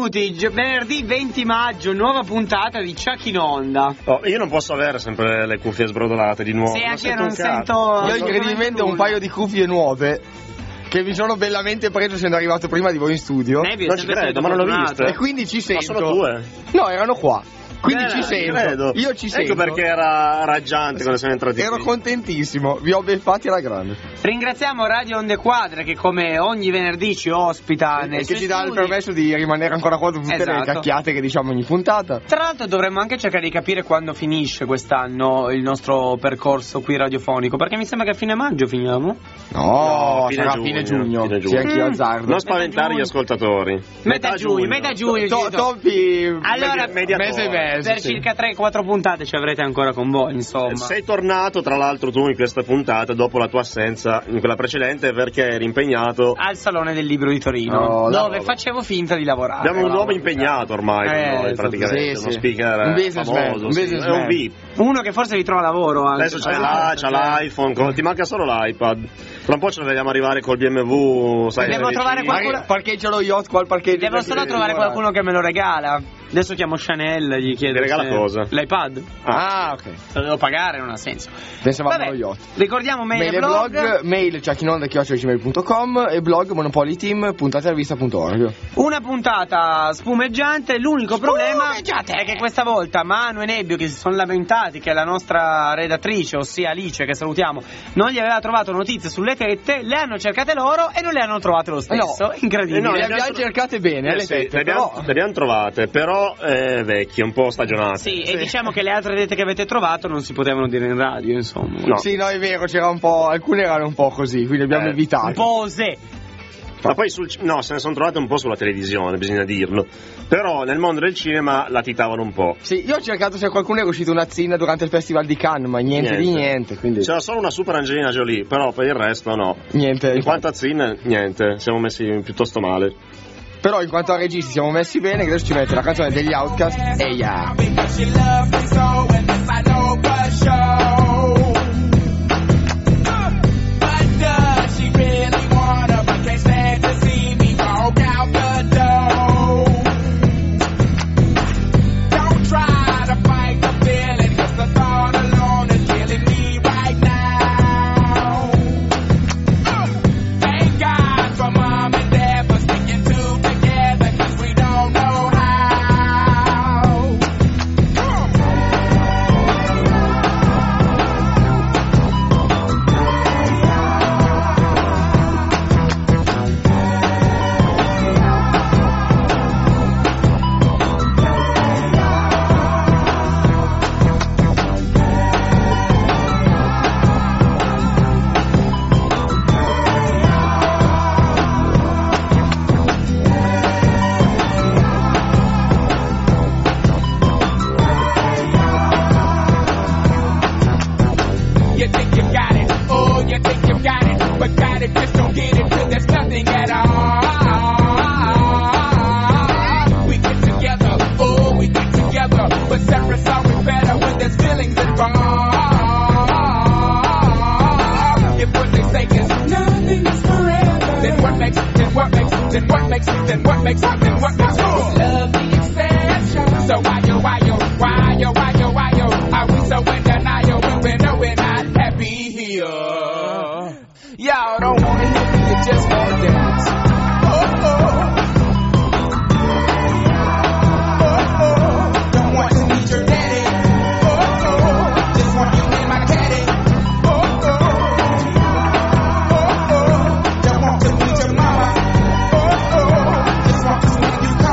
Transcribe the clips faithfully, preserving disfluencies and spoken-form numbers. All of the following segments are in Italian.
benvenuti. Venerdì venti maggio, nuova puntata di Chuck in Onda. Oh, io non posso avere sempre le cuffie sbrodolate di nuovo. Sì, non anche io non sento. Io incredibilmente ho un paio di cuffie nuove che mi sono bellamente preso essendo arrivato prima di voi in studio. Nebbia, Non ci credo, ma non l'ho visto. E quindi ci sento. Ma sono due? No, erano qua. Quindi Eh, ci sento. Credo. Io ci sento. Ecco perché era raggiante quando siamo entrati Ero qui. contentissimo, vi ho beffati alla grande. Ringraziamo Radio Onde Quadre che come ogni venerdì ci ospita E nei che suoi ci dà il studi. permesso di rimanere ancora qua dopo tutte le Esatto. cacchiate che diciamo ogni puntata. Tra l'altro dovremmo anche cercare di capire quando finisce quest'anno il nostro percorso qui radiofonico, perché mi sembra che a fine maggio finiamo. No, No, fine sarà giugno, fine giugno. fine giugno. Sì, anche io Mm. azzardo. Non spaventare giugno. gli ascoltatori. Metà giugno, metà giugno. To- Gito. Toppi Allora, media- mese e mese. per sì. circa tre quattro puntate ci avrete ancora con voi, insomma. Sei tornato tra l'altro tu in questa puntata dopo la tua assenza in quella precedente perché eri impegnato. Al Salone del Libro di Torino, Oh, dove no. facevo finta di lavorare. Abbiamo un bravo, uomo impegnato ormai con Eh, noi, esatto. praticamente, Sì, uno sì. speaker Un businessman, famoso, un sì. businessman. È un V I P. Uno che forse vi trova lavoro anche. Adesso c'hai, Esatto, là, c'ha cioè. l'iPhone, con- ti manca solo l'iPad. Tra un po' ce la vediamo arrivare col B M W, sai, Devo le trovare vicine. qualcuno- Parche- Parcheggia lo yacht qua al parcheggio. Devo solo perché- trovare qualcuno che me lo regala. Adesso chiamo Chanel, gli chiedo. Mi regala se- cosa? L'iPad. Ah, ok. Se lo devo pagare, non ha senso. Pensavamo Vabbè, allo yacht. ricordiamo mail, Mail e e blog. blog, mail chuckinonda chiocciola gmail punto com e blog monopolyteam puntate a vista punto org. Una puntata spumeggiante. L'unico problema è che questa volta Manu e Nebbio, che si sono lamentati che la nostra redattrice, ossia Alice, che salutiamo, non gli aveva trovato notizie sulle tette, le hanno cercate loro e non le hanno trovate lo stesso. No. Incredibile. Eh no, le le abbiamo abbiamo- cercate bene, eh, Eh le sì, tette, le, abbiamo, però- le abbiamo trovate, però eh, vecchie, un po' stagionate. Sì, e diciamo che le altre tette che avete trovato non si potevano dire in radio, insomma. No. Sì, no, è vero, c'era un po'. Alcune erano un po' così, quindi abbiamo Eh, evitato. Un po' osè. Ma poi sul, no, se ne sono trovate un po' sulla televisione, bisogna dirlo. Però nel mondo del cinema latitavano un po'. Sì, io ho cercato se qualcuno era uscito una zinna durante il festival di Cannes, ma niente, di niente, quindi. C'era solo una super Angelina Jolie, però per il resto no. Niente. In quanto a Zin, niente, siamo messi piuttosto male. Però in quanto a registi siamo messi bene, che adesso ci mette la canzone degli Outcast e yeah. You think you got it, oh, you think you got it, but got it, just don't get it, till there's nothing at all. We get together, oh, we get together, but separate's always better when there's feelings involved. If what they say is nothing is forever, then what makes, then what makes, then what makes, then what makes, then what makes love the exception? So why yo, why yo, why yo, why yo, why yo, are we so in denial when we know we're not happy here? Y'all don't wanna hear me, you just wanna dance. Oh, oh. Oh, oh. Don't want to meet your daddy. Oh, oh. Just want you in my caddy. Oh, oh. Oh, oh. Don't want to meet your mama. Oh, oh. Just want to see you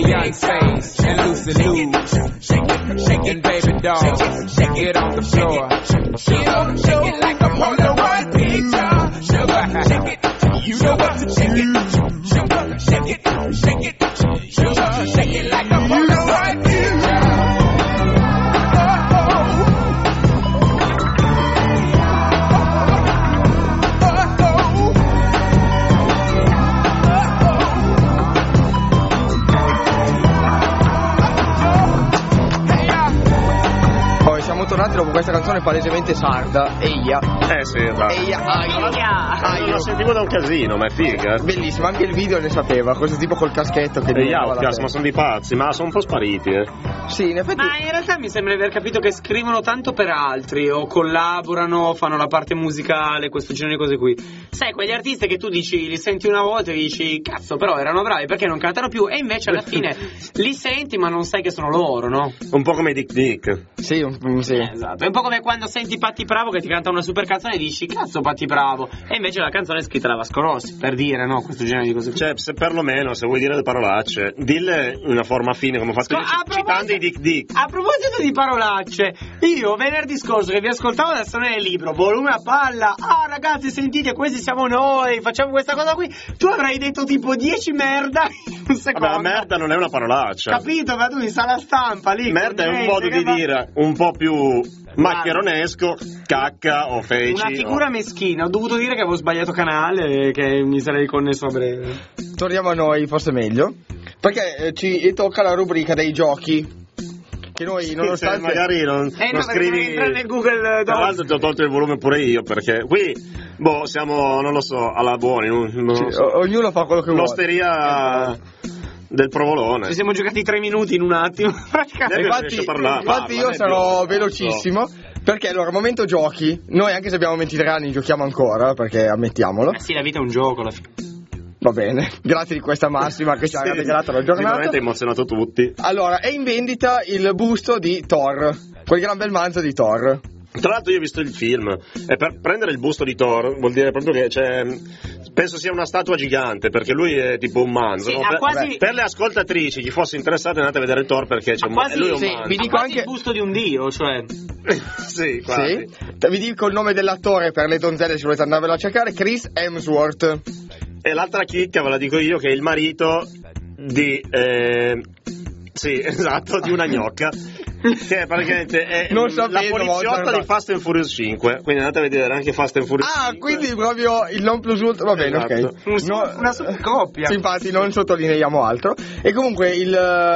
Beyonce and Lucy Liu. And baby doll, get on the floor. Get on, shake it like a Polaroid picture. Sugar, shake it, you know what to shake it. Sugar, shake it, shake it. Sugar, shake it like a Polaroid picture. Tornati dopo questa canzone palesemente sarda, Eia. Eh sì, esatto. Eia, Aia. Io lo sentivo da un casino, ma è figa. Bellissimo, anche il video ne sapeva, questo tipo col caschetto che Eia, ma sono dei pazzi, ma sono un po' spariti, eh. Sì, in effetti. Ma in realtà mi sembra di aver capito che scrivono tanto per altri, o collaborano, fanno la parte musicale, questo genere di cose qui. Sai, quegli artisti che tu dici, li senti una volta e dici, cazzo, però erano bravi, perché non cantano più? E invece alla fine li senti, ma non sai che sono loro, no? Un po' come Dick Dick. Sì, un, sì. Eh, esatto, è un po' come quando senti Patti Bravo che ti canta una super canzone e dici cazzo Patti Bravo, e invece la canzone è scritta da Vasco Rossi, per dire, no, questo genere di cose. Cioè, se perlomeno se vuoi dire le parolacce, dille in una forma fine come ho fatto io, a citando i Dick Dick. A proposito di parolacce, io venerdì scorso che vi ascoltavo adesso nel libro volume a palla, ah ragazzi sentite questi siamo noi, facciamo questa cosa qui, tu avrai detto tipo dieci merda in un secondo. Vabbè, la merda non è una parolaccia, capito? Ma tu mi sa la stampa lì, merda è un modo di fa... dire un po' più maccheronesco, cacca o feci. Una figura o... meschina, ho dovuto dire che avevo sbagliato canale e che mi sarei connesso a breve. Torniamo a noi, forse meglio, perché eh, ci tocca la rubrica dei giochi. Che noi sì, nonostante se magari non, eh, non no, scrivi entra nel Google tra l'altro ti ho tolto il volume pure io, perché qui boh siamo non lo so alla buoni non, non sì, lo so. o- ognuno fa quello che vuole, l'osteria del provolone. Ci siamo giocati tre minuti in un attimo. Infatti, infatti io sarò velocissimo, perché allora momento giochi. Noi anche se abbiamo ventitré anni giochiamo ancora, perché ammettiamolo. Eh sì, la vita è un gioco alla fine. Va bene, grazie di questa massima che ci ha regalato la giornata. Sicuramente ha emozionato tutti. Allora, è in vendita il busto di Thor, quel gran bel manzo di Thor. Tra l'altro io ho visto il film e per prendere il busto di Thor vuol dire proprio che c'è, penso sia una statua gigante, perché lui è tipo un manzo, sì, no? per, quasi... per le ascoltatrici, chi fosse interessato andate a vedere Thor, perché c'è un, quasi, lui è un sì, manzo. vi dico quasi anche il busto di un dio, cioè sì, quasi. Sì. Vi dico il nome dell'attore per le donzelle se volete andarvelo a cercare, Chris Hemsworth. E l'altra chicca ve la dico io, che è il marito di eh, sì, esatto, di una gnocca, che praticamente è non la sapevo, poliziotta di Fast and Furious cinque, quindi andate a vedere anche Fast and Furious Ah, cinque. quindi proprio il non plus ultra, va bene, Esatto. ok. No, una coppia. Sì, infatti non sottolineiamo altro. E comunque il,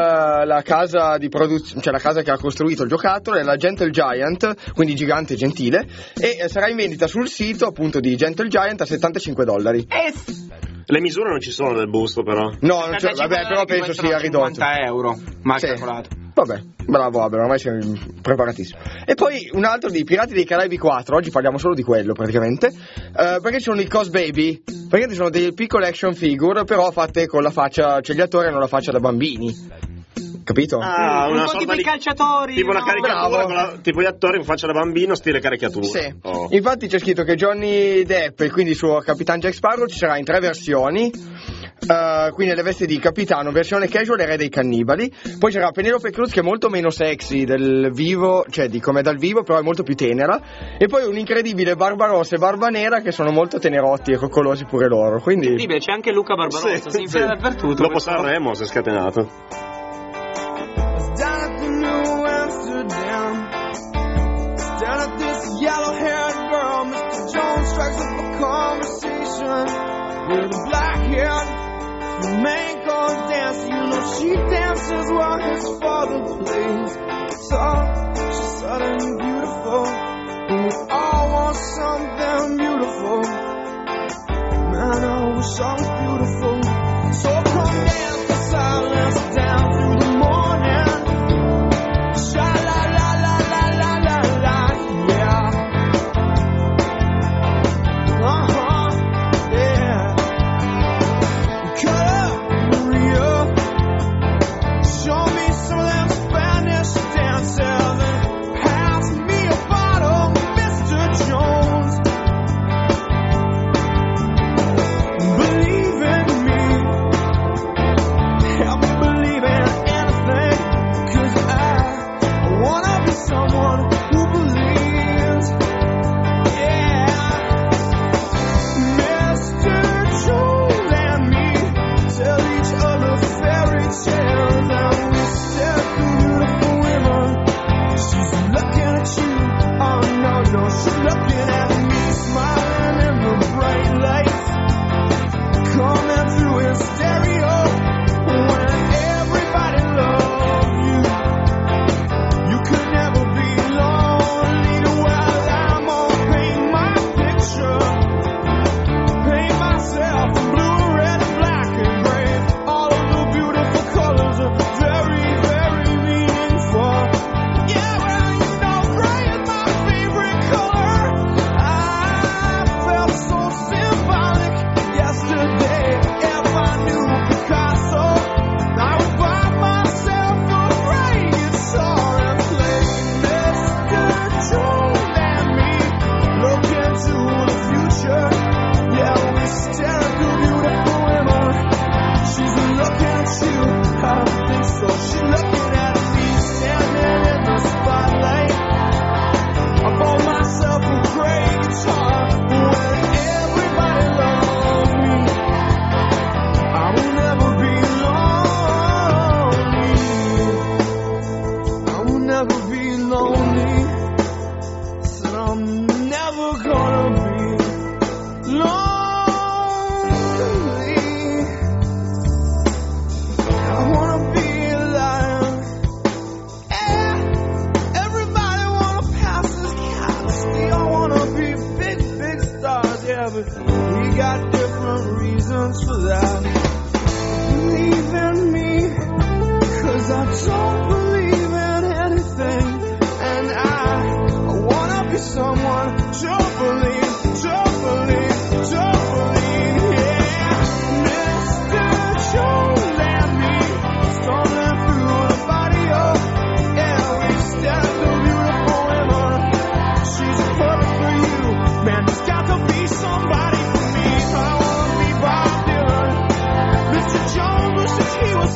la casa di produzione, cioè la casa che ha costruito il giocattolo è la Gentle Giant, quindi gigante gentile, e sarà in vendita sul sito appunto di Gentle Giant a settantacinque dollari. Eh, Le misure non ci sono del busto però. No, non c'è, vabbè, però penso sia ridotto. cinquanta euro, mal Sì. calcolato. Vabbè, bravo Abel, ormai sei preparatissimo. E poi un altro di Pirati dei Caraibi quattro, oggi parliamo solo di quello praticamente, eh, perché ci sono i Cos Baby, perché ci sono delle piccole action figure, però fatte con la faccia, cioè gli attori hanno la faccia da bambini. Capito? Ah, un una po' sorta tipo i di calciatori, tipo una no? caricatura con la, tipo gli attori che faccia da bambino stile caricatura. Sì. Oh. Infatti c'è scritto che Johnny Depp e quindi il suo Capitan Jack Sparrow ci sarà in tre versioni. Uh, quindi le vesti di capitano, versione casual e re dei cannibali. Poi c'era Penelope Cruz che è molto meno sexy del vivo, cioè di come dal vivo, però è molto più tenera. E poi un incredibile Barbarossa e Barba Nera che sono molto tenerotti e coccolosi pure loro. Quindi incredibile, c'è anche Luca Barbarossa, si infila dappertutto. Dopo Sanremo si è scatenato. Down at the New Amsterdam, down at this yellow-haired girl, Mister Jones strikes up a conversation with a black-haired flamenco dancer. You know she dances while his father plays guitar. She's sudden and beautiful, and we all want something beautiful. Man, I wish I was beautiful. So come dance the silence down through the morning.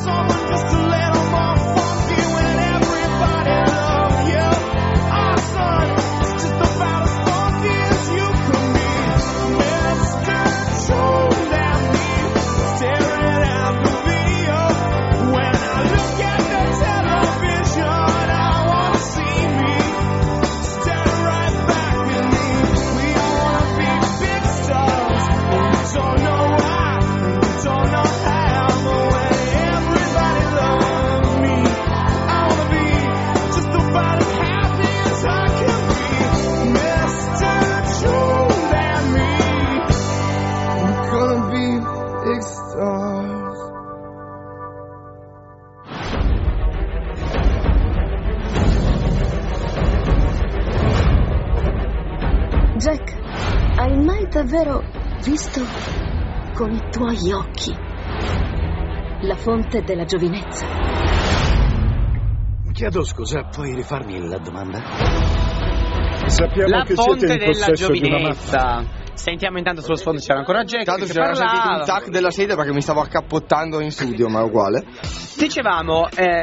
someone just a little more funky when everybody loves you. Oh, son, it's just about as funky as you can be. Mister True and me, staring at the video. When I look at the television, I wanna see me staring right back at me. We all wanna be big stars, but we don't know why, we don't know how. But when everybody loves me, I wanna be just about as happy as I can be. Mister True and me, we're gonna be big stars. Jack, hai mai davvero visto con i tuoi occhi la fonte della giovinezza? Chiedo scusa, puoi rifarmi la domanda? Sappiamo La che fonte siete in della possesso di una mappa. giovinezza. Sentiamo intanto sullo sfondo c'era ancora Jack Tanto che si era sentito parlava. un tac della sedia perché mi stavo accappottando in studio, ma è uguale. Dicevamo, eh,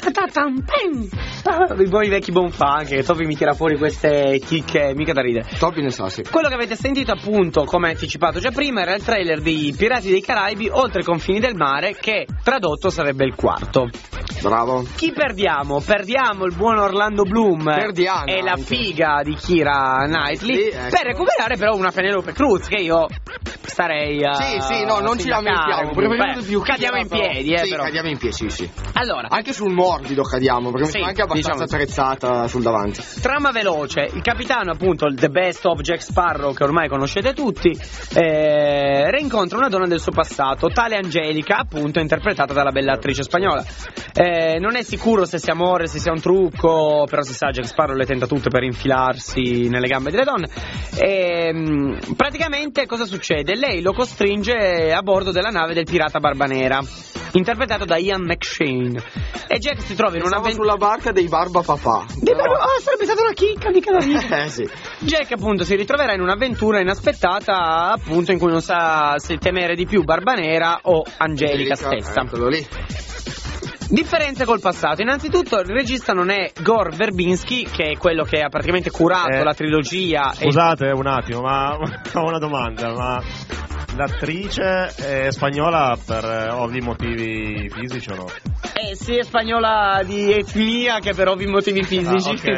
i buoni vecchi bonfunk, che Topi mi tira fuori queste chicche mica da ridere. Topi ne sa, sì. Quello che avete sentito appunto, come anticipato già prima, era il trailer di Pirati dei Caraibi oltre i confini del mare, che tradotto sarebbe il quarto. Bravo. Chi perdiamo? Perdiamo il buon Orlando Bloom Perdiamo e la anche. figa di Keira Knightley, Sì, ecco. per recuperare però una Penelope Cruz, che io starei a Sì, sì, no, non ci lamentiamo. Preferiamo di più cadiamo in Keira, piedi, eh, Sì, però. cadiamo in piedi, sì, sì. Allora, Anche sul morbido cadiamo, perché Sì, mi sembra anche abbastanza diciamo. attrezzata sul davanti. trama veloce, il capitano appunto, il The Best of Jack Sparrow, che ormai conoscete tutti, eh, rincontra una donna del suo passato, tale Angelica, appunto interpretata dalla bella attrice spagnola. Eh, non è sicuro se sia amore, se sia un trucco, però si sa, Jack Sparrow le tenta tutte per infilarsi nelle gambe delle donne. E, mh, praticamente cosa succede? Lei lo costringe a bordo della nave del pirata Barbanera, interpretato da Ian McShane, e Jack si trova in una Stavo sulla barca dei Barba Papà. Di Barba- oh, sarebbe stata una chicca, mica da ridere. Eh sì. Jack appunto si ritroverà in un'avventura inaspettata, appunto, in cui non sa se temere di più Barbanera o Angelica stessa. Eccolo lì. Differenze col passato. Innanzitutto il regista non è Gore Verbinski, che è quello che ha praticamente curato Eh, la trilogia. Scusate un attimo, ma ho una domanda, ma l'attrice è spagnola per eh, ovvi motivi fisici o no? E eh, sì, è spagnola di etnia, che per ovvi motivi fisici. Ah, ok.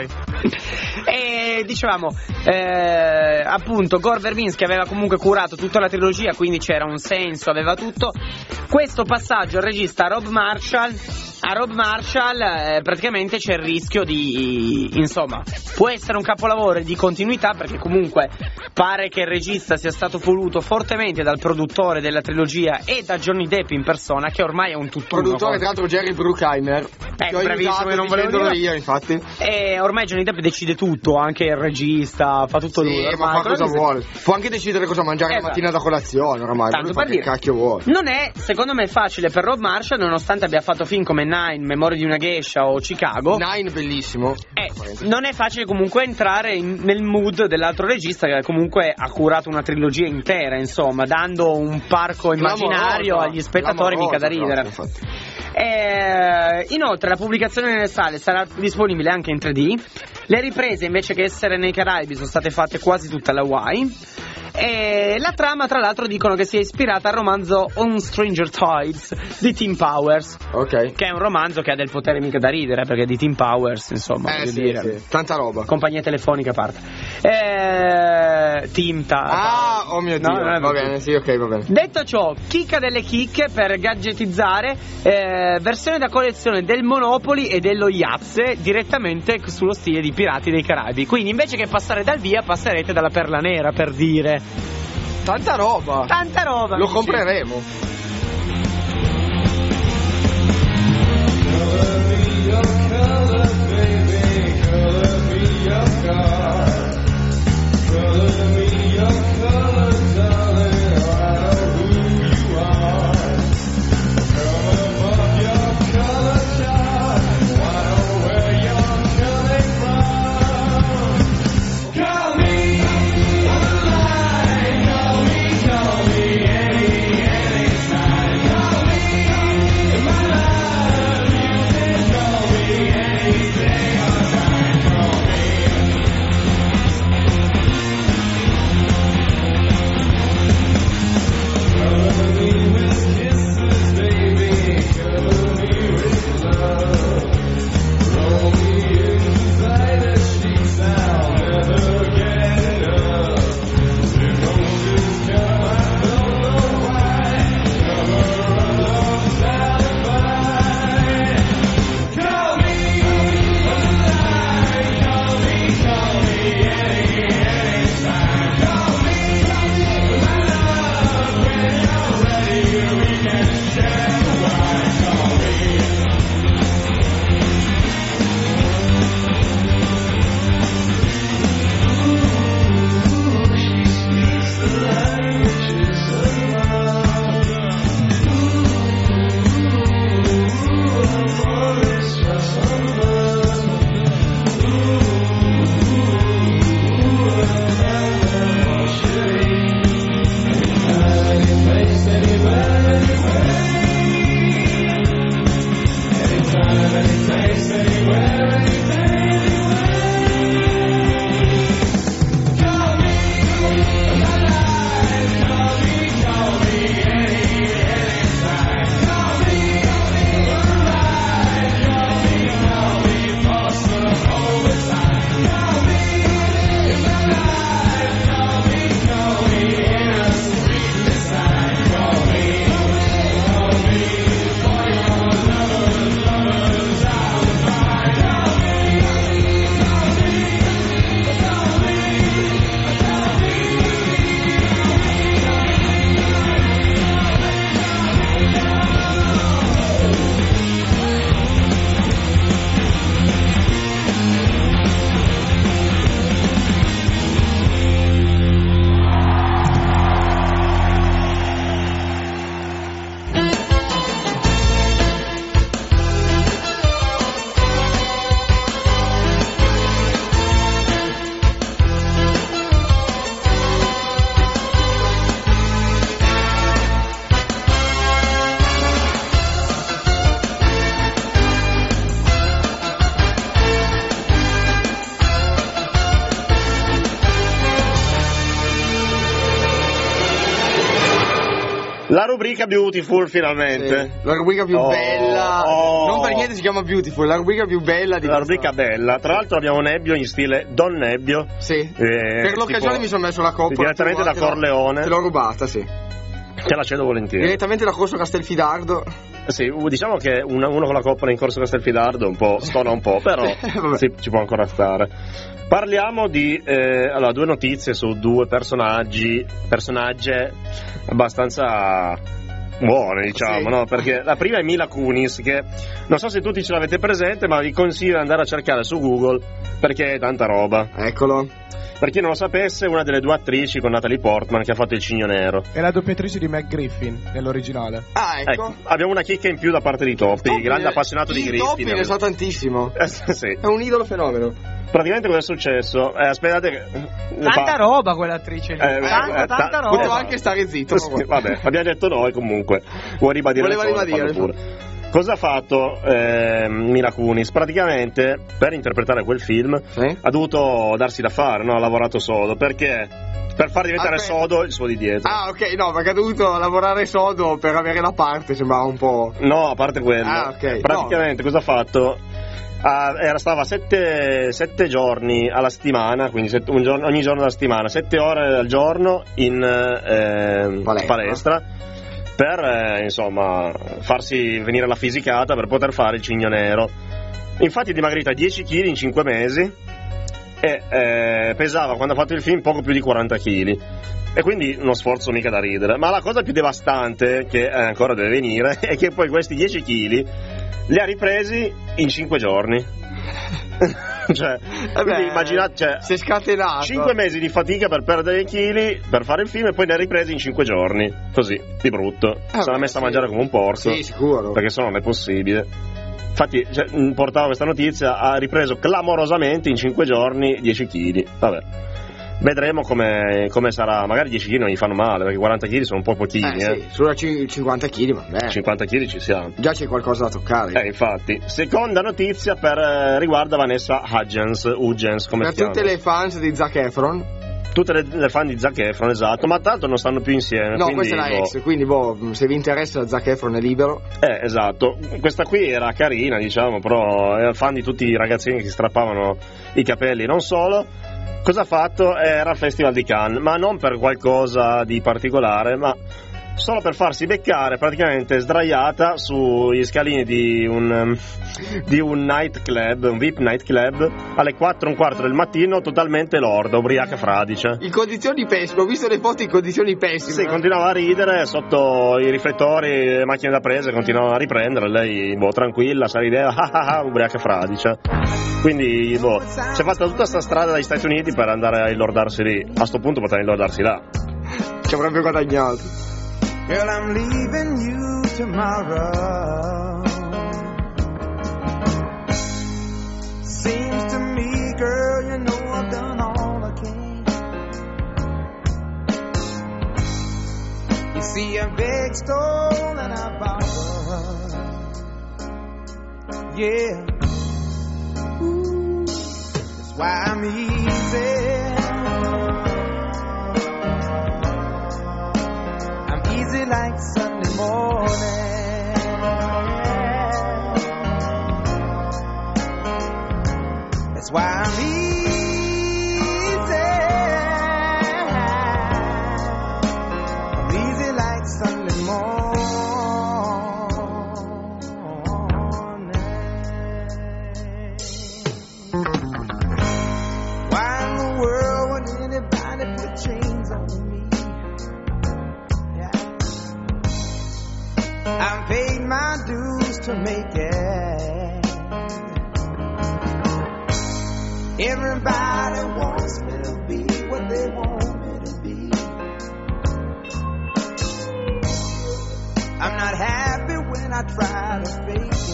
E dicevamo, eh, appunto, Gore Verbinski aveva comunque curato tutta la trilogia, quindi c'era un senso, aveva tutto. Questo passaggio al regista Rob Marshall. A Rob Marshall eh, praticamente c'è il rischio di, insomma, può essere un capolavoro di continuità, perché comunque pare che il regista sia stato voluto fortemente dal produttore della trilogia e da Johnny Depp in persona, che ormai è un tutt'uno. Produttore, tra l'altro, Jerry Bruckheimer. Eh, che ho bravissimo, aiutato che non volevo dicendolo dire. io, infatti. E ormai Johnny Depp decide tutto, anche il regista, fa tutto lui. Sì, ormai, ma fa quello cosa che- vuole. Può anche decidere cosa mangiare Esatto. la mattina da colazione, ormai. Tanto Lui fa per che dire. cacchio vuole. Non è, secondo me, facile per Rob Marshall, nonostante abbia fatto film come Nine, Memorie di una geisha o Chicago. Nine, bellissimo. Eh, non è facile comunque entrare in- nel mood dell'altro regista, che comunque ha curato una trilogia intera, insomma, dando un parco immaginario Clamorosa, agli spettatori, mica da clamorosa, ridere. proprio, infatti. Eh, inoltre la pubblicazione nelle sale sarà disponibile anche in tre D. Le riprese, invece che essere nei Caraibi, sono state fatte quasi tutte alla Hawaii. E la trama, tra l'altro, dicono che sia ispirata al romanzo On Stranger Tides di Tim Powers, Ok. che è un romanzo che ha del potere mica da ridere, perché di Tim Powers, insomma, Eh voglio sì, dire. sì. Tanta roba. Compagnia telefonica a parte. Eh, Tim ta- Ah, oh mio Dio. No, non è va vero. bene, sì, ok, va bene. Detto ciò, chicca delle chicche per gadgetizzare, eh, versione da collezione del Monopoly e dello Iazze, direttamente sullo stile di Pirati dei Caraibi. Quindi invece che passare dal via, passerete dalla Perla Nera, per dire. Tanta roba. Tanta roba. Lo amici. compreremo. Call me, call me, call me any, any La rubrica Beautiful finalmente. Sì, la rubrica più oh, bella. Oh. Non per niente si chiama Beautiful, la rubrica più bella di La questa... rubrica bella. Tra l'altro abbiamo Nebbio in stile Don Nebbio. Sì. Eh, per l'occasione tipo, mi sono messo la coppola. Direttamente da Corleone. Te l'ho rubata, sì. Te la cedo volentieri. Direttamente da Corso Castelfidardo. Sì, diciamo che una, uno con la coppola in Corso Castelfidardo un po' stona un po', però sì, ci può ancora stare. Parliamo di eh, allora, due notizie su due personaggi, personaggi abbastanza buone, diciamo, sì. No? Perché la prima è Mila Kunis, che non so se tutti ce l'avete presente, ma vi consiglio di andare a cercare su Google perché è tanta roba. Eccolo. Per chi non lo sapesse, è una delle due attrici con Natalie Portman che ha fatto Il Cigno Nero. È la doppiatrice di Meg Griffin nell'originale. Ah, ecco. ecco. Abbiamo una chicca in più da parte di Toppi, Toppi grande è... appassionato di Griffin. Toppi ne sa tantissimo. Eh, sì. È un idolo fenomeno. Praticamente cosa è successo? Eh, aspettate che... Tanta roba quell'attrice lì. Eh, tanta, eh, tanta ta- roba. Poteva anche stare zitto. Sì, vabbè, abbiamo detto noi comunque. Vuoi ribadire Voleva le cose, ribadire. fallo pure. Cosa ha fatto eh, Mila Kunis? Praticamente per interpretare quel film sì? ha dovuto darsi da fare, no? Ha lavorato sodo perché per far diventare Aspetta. sodo il suo di dietro. Ah, ok, no, perché ha dovuto lavorare sodo per avere la parte, sembrava un po'. No, a parte quello. Ah, ok. Praticamente no. Cosa ha fatto? Ah, era, stava sette, sette giorni alla settimana, quindi sette, un giorno, ogni giorno della settimana, sette ore al giorno in eh, palestra. palestra per eh, insomma farsi venire la fisicata per poter fare Il Cigno Nero. Infatti è dimagrita dieci chili in cinque mesi e eh, pesava quando ha fatto il film poco più di quaranta chili. E quindi uno sforzo mica da ridere. Ma la cosa più devastante che eh, ancora deve venire è che poi questi dieci chili li ha ripresi in cinque giorni. Cioè, eh quindi beh, immaginate, cioè, si è scatenato. cinque mesi di fatica per perdere i chili, per fare il film, e poi ne ha ripresi in cinque giorni. Così, di brutto. Eh Se l'ha beh, messa sì. a mangiare come un porco. Sì, sicuro. Perché se no non è possibile. Infatti, cioè, portava questa notizia, ha ripreso clamorosamente in cinque giorni dieci chili. Vabbè. Vedremo come, come sarà. Magari dieci chili non gli fanno male, perché quaranta chili sono un po' pochini. Eh, eh. sì, solo cinquanta chili, ma beh. cinquanta chili ci siamo. Già c'è qualcosa da toccare. Eh, infatti. Seconda notizia per, eh, riguarda Vanessa Hudgens, Hudgens come per si chiama? tutte le fans di Zac Efron. Tutte le, le fan di Zac Efron, esatto, ma tanto non stanno più insieme. No, quindi, questa è la boh. ex, quindi boh, se vi interessa Zac Efron è libero. Eh, esatto. Questa qui era carina, diciamo, però era fan di tutti i ragazzini che si strappavano i capelli, non solo. Cosa ha fatto? Era al Festival di Cannes, ma non per qualcosa di particolare, ma solo per farsi beccare praticamente sdraiata sugli scalini di un, di un night club, un V I P night club, alle quattro e un quarto del mattino, totalmente lorda, ubriaca fradicia. In condizioni pessime, ho visto le foto in condizioni pessime. Sì, continuava a ridere sotto i riflettori, le macchine da presa, continuavano a riprendere, lei, boh, tranquilla, sorrideva, ah ah ah, ubriaca fradicia. Quindi, boh, si è fatta tutta sta strada dagli Stati Uniti per andare a illordarsi lì. A sto punto poteva illordarsi là. Ci avrebbe guadagnato. Girl, I'm leaving you tomorrow. Seems to me, girl, you know I've done all I can. You see, I begged, stole, and I borrowed. Yeah. Ooh, that's why I'm easy. Easy like Sunday morning. That's why I'm easy. I'm easy like Sunday morning. Why in the world would anybody put chains on me? I've paid my dues to make it. Everybody wants me to be what they want me to be. I'm not happy when I try to fake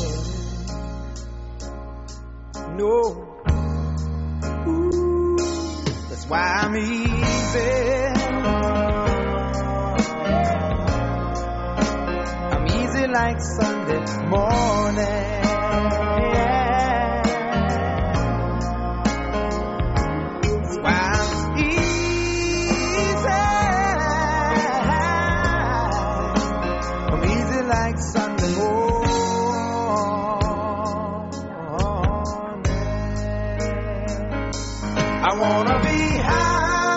it. No. Ooh, that's why I'm easy. Like Sunday morning. That's why I'm easy. I'm easy like Sunday morning. I wanna be high.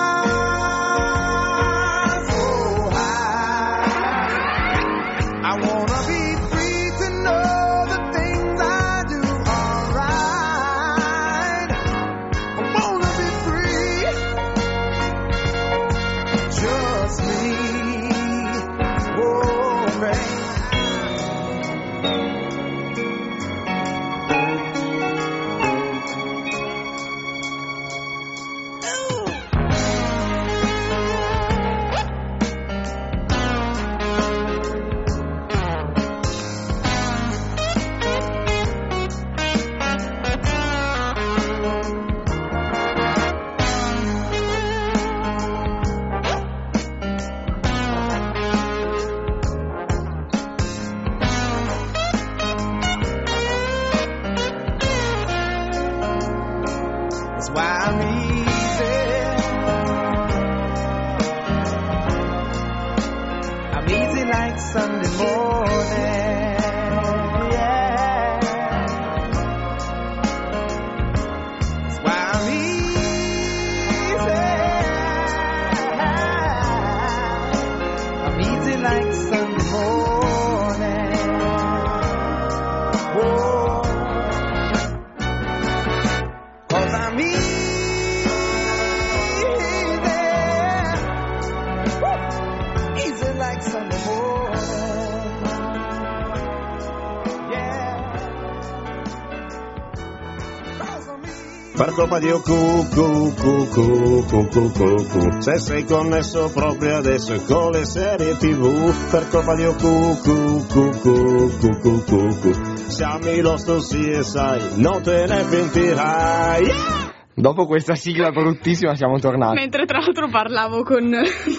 Per colpa di cu cu cu cu cu cu cu cu. Se sei connesso proprio adesso con le serie tv, per colpa di cu cu cu cu cu cu cu cu. Siamo lo sto sì e sai, non te ne pentirai. Yeah! Dopo questa sigla bruttissima siamo tornati. Mentre tra l'altro parlavo con...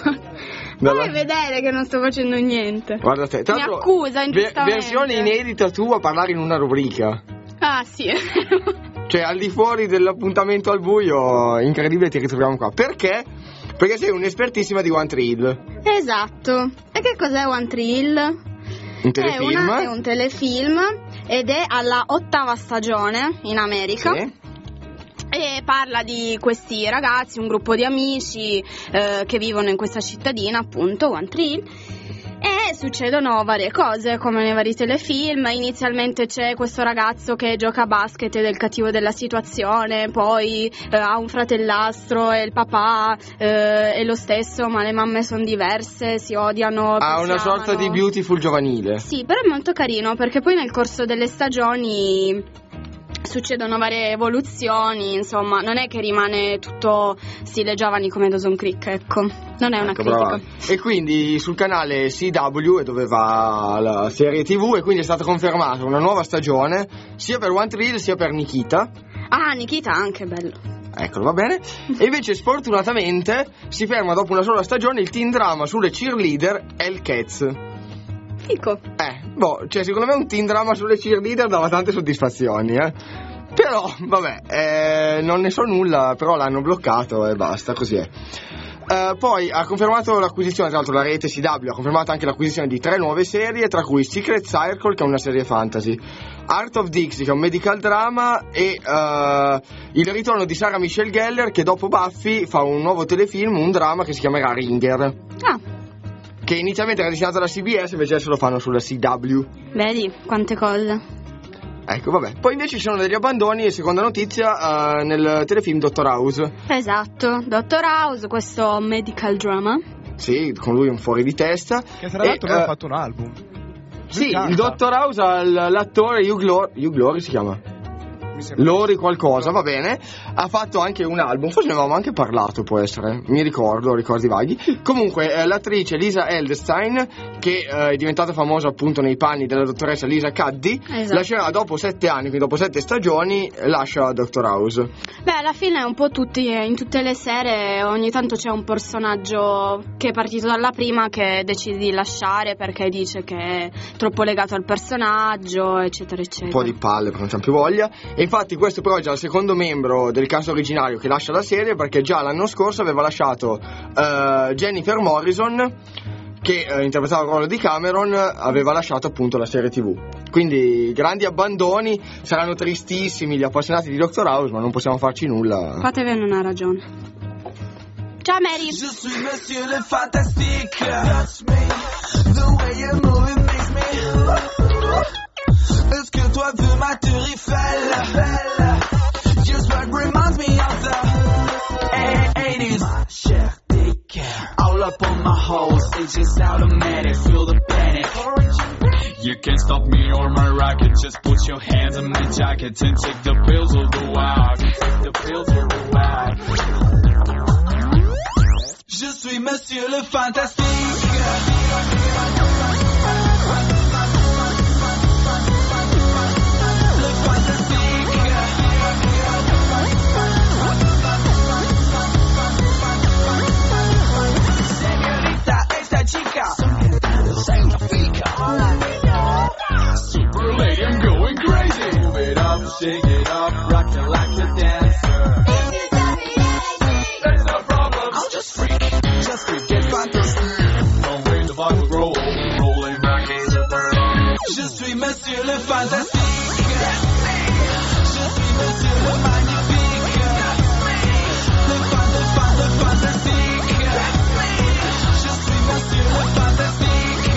Dalla... Vuoi vedere che non sto facendo niente? Guarda te, tra mi accusa ingiustamente. Versione inedita tua a parlare in una rubrica. Ah sì. Cioè al di fuori dell'appuntamento al buio, incredibile, ti ritroviamo qua. Perché? Perché sei un'espertissima di One Tree Hill. Esatto. E che cos'è One Tree Hill? Un telefilm. È, una, è un telefilm ed è alla ottava stagione in America. Sì. E parla di questi ragazzi, un gruppo di amici eh, che vivono in questa cittadina, appunto, One Tree Hill. E succedono varie cose, come nei vari telefilm. Inizialmente c'è questo ragazzo che gioca a basket ed è il cattivo della situazione, poi eh, ha un fratellastro e il papà eh, è lo stesso, ma le mamme sono diverse, si odiano. Ha una sorta di Beautiful giovanile. Sì, però è molto carino, perché poi nel corso delle stagioni succedono varie evoluzioni, insomma, non è che rimane tutto stile giovani come Dawson's Creek, ecco, non è una ecco, critica. brava. E quindi sul canale C W è dove va la serie tivù, e quindi è stata confermata una nuova stagione sia per One Tree Hill sia per Nikita. Ah, Nikita anche, bello. Eccolo, va bene. E invece sfortunatamente si ferma dopo una sola stagione il teen drama sulle cheerleader Hellcats. Fico. Eh, boh, cioè secondo me un teen drama sulle cheerleader dava tante soddisfazioni, eh. Però, vabbè, eh, non ne so nulla, però l'hanno bloccato e basta, così è. Uh, poi ha confermato l'acquisizione, tra l'altro la rete C W ha confermato anche l'acquisizione di tre nuove serie, tra cui Secret Circle, che è una serie fantasy, Art of Dixie, che è un medical drama, e uh, il ritorno di Sarah Michelle Gellar, che dopo Buffy fa un nuovo telefilm, un drama che si chiamerà Ringer. Ah. Che inizialmente era destinato alla C B S, invece adesso lo fanno sulla C W. Vedi, quante cose. Ecco, vabbè. Poi invece ci sono degli abbandoni, e seconda notizia, uh, nel telefilm Doctor House. Esatto, Doctor House, questo medical drama. Sì, con lui un fuori di testa. Che tra l'altro aveva uh, fatto un album. Sì, il Doctor House ha l'attore Hugh Glory, Hugh Glory si chiama? Lori qualcosa, va bene. Ha fatto anche un album, forse ne avevamo anche parlato, può essere, mi ricordo, ricordi vaghi. Comunque eh, l'attrice Lisa Edelstein, che eh, è diventata famosa appunto nei panni della dottoressa Lisa Cuddy, esatto, lascerà dopo sette anni, quindi dopo sette stagioni, lascia Doctor House. Beh, alla fine un po' tutti, in tutte le serie ogni tanto c'è un personaggio che è partito dalla prima che decide di lasciare perché dice che è troppo legato al personaggio, eccetera eccetera. Un po' di palle perché non c'ha più voglia. E infatti questo però è già il secondo membro del cast originario che lascia la serie, perché già l'anno scorso aveva lasciato uh, Jennifer Morrison, che uh, interpretava il ruolo di Cameron, aveva lasciato appunto la serie tivù. Quindi grandi abbandoni, saranno tristissimi gli appassionati di Doctor House, ma non possiamo farci nulla. Fatevi non ha ragione. Ciao Mary. Je suis monsieur le fantastique. Touch me, the way you move it makes me. Est-ce que toi veux ma tour Eiffel? Just what reminds me of the eighties. My chère, take care. All up on my hoes, it's just automatic. Feel the panic. You can't stop me or my rocket. Just put your hands in my jacket and take the pills or the wag. Take the pills or the wag. Je suis monsieur le fantastique. Super lady, I'm going crazy. Move it up, shake it up, rock it like a dancer. That's no problem, I'll just freak, just freak, get fantastic. Don't wait the bottle roll, rolling back in the burn. Je suis monsieur le fantastique. Je suis monsieur le magnifique. Le fan, le fan, le fantastique. Je suis monsieur le fantastique.